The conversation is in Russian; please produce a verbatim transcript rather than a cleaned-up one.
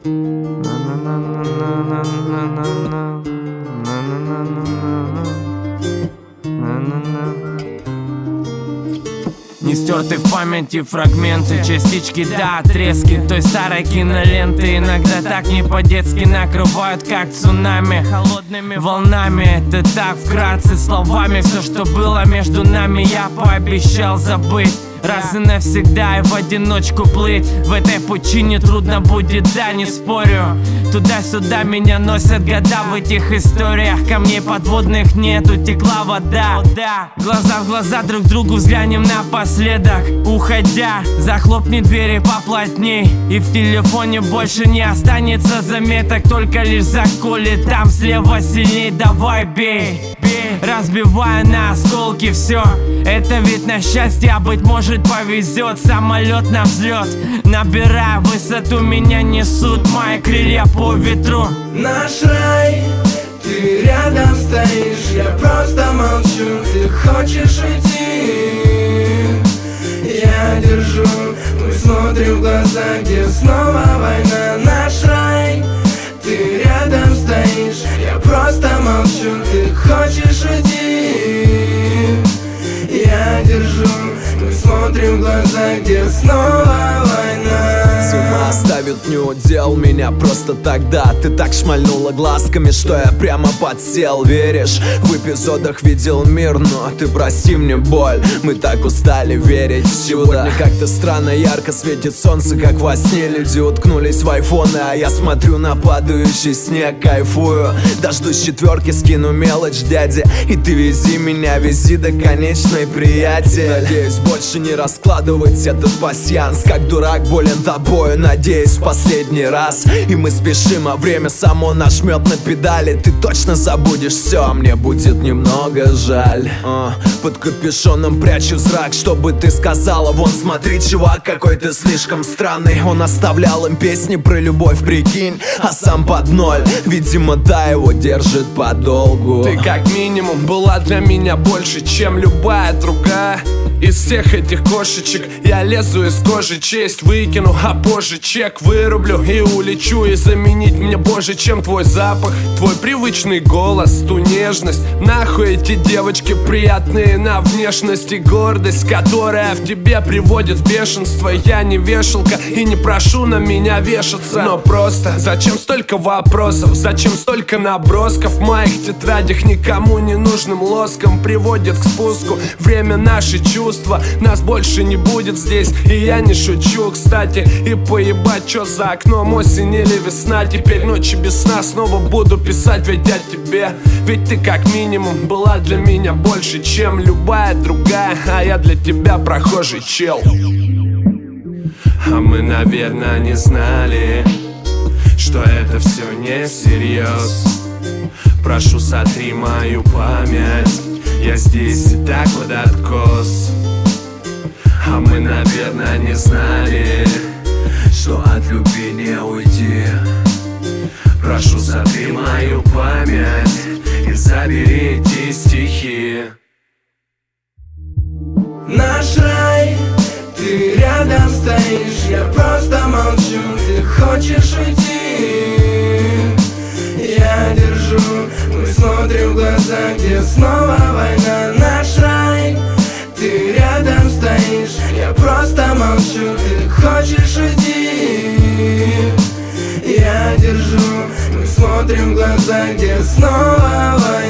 Не стерты в памяти фрагменты, частички до отрезки той старой киноленты. Иногда так не по-детски накрывают, как цунами, холодными волнами. Это так вкратце словами. Все, что было между нами, я пообещал забыть раз и навсегда, и в одиночку плыть. В этой пучине трудно будет, да, не спорю. Туда-сюда меня носят года в этих историях. Камней подводных нет, утекла вода. Глаза в глаза друг другу взглянем напоследок. Уходя, захлопни двери поплотней, и в телефоне больше не останется заметок. Только лишь заколи там слева сильней, давай бей, бей. Разбивая на осколки все. Это ведь на счастье, а быть может повезет. Самолет на взлет, набирая высоту, меня несут мои крылья по ветру. Наш рай, ты рядом стоишь, я просто молчу. Ты хочешь уйти, я держу. Мы смотрим в глаза, где снова война. Наш рай, ты рядом стоишь, я просто молчу. Ты хочешь уйти, я держу. Мы смотрим в глаза, где снова война. С ума ставит не удел меня просто тогда. Ты так шмальнула глазками, что я прямо подсел. Веришь, в эпизодах видел мир, но ты прости мне боль. Мы так устали верить в чудо. Сегодня как-то странно ярко светит солнце, как во сне. Люди уткнулись в айфоны, а я смотрю на падающий снег, кайфую. Дождусь четверки, скину мелочь дяде, и ты вези меня, вези до конечной, приятель. Надеюсь, больше не раскладывать этот пасьянс. Как дурак болен тобою, надеюсь, в последний раз. И мы спешим, а время само нажмет на педали. Ты точно забудешь все, а мне будет немного жаль. а, Под капюшоном прячу зрак, чтобы ты сказала: вон смотри, чувак, какой ты слишком странный. Он оставлял им песни про любовь, прикинь, а сам под ноль. Видимо, та его держит подолгу. Ты как минимум была для меня больше, чем любая другая. Из всех этих кошечек я лезу из кожи, честь выкину, а позже чек вырублю и улечу. И заменить мне боже, чем твой запах, твой привычный голос, ту нежность. Нахуй эти девочки приятные на внешность и гордость, которая в тебе приводит в бешенство. Я не вешалка и не прошу на меня вешаться, но просто зачем столько вопросов, зачем столько набросков в моих тетрадях никому не нужным лоском приводит к спуску. Время наши чувства, нас больше не будет здесь, и я не шучу, кстати. И поебать, чё за окном, осень или весна. Теперь ночи без сна снова буду писать, ведь я тебе. Ведь ты как минимум была для меня больше, чем любая другая, а я для тебя прохожий чел. А мы, наверное, не знали, что это все не всерьез. Прошу, сотри мою память, я здесь и так под откос. А мы, наверное, не знали, что от любви не уйти. Прошу, сотри мою память и забери эти стихи. Наш рай, ты рядом стоишь, я просто молчу. Ты хочешь уйти, я держу. Мы смотрим в глаза, где снова война. Наш рай, ты рядом стоишь, я просто молчу. Ты хочешь уйти, я держу. Мы смотрим в глаза, где снова война.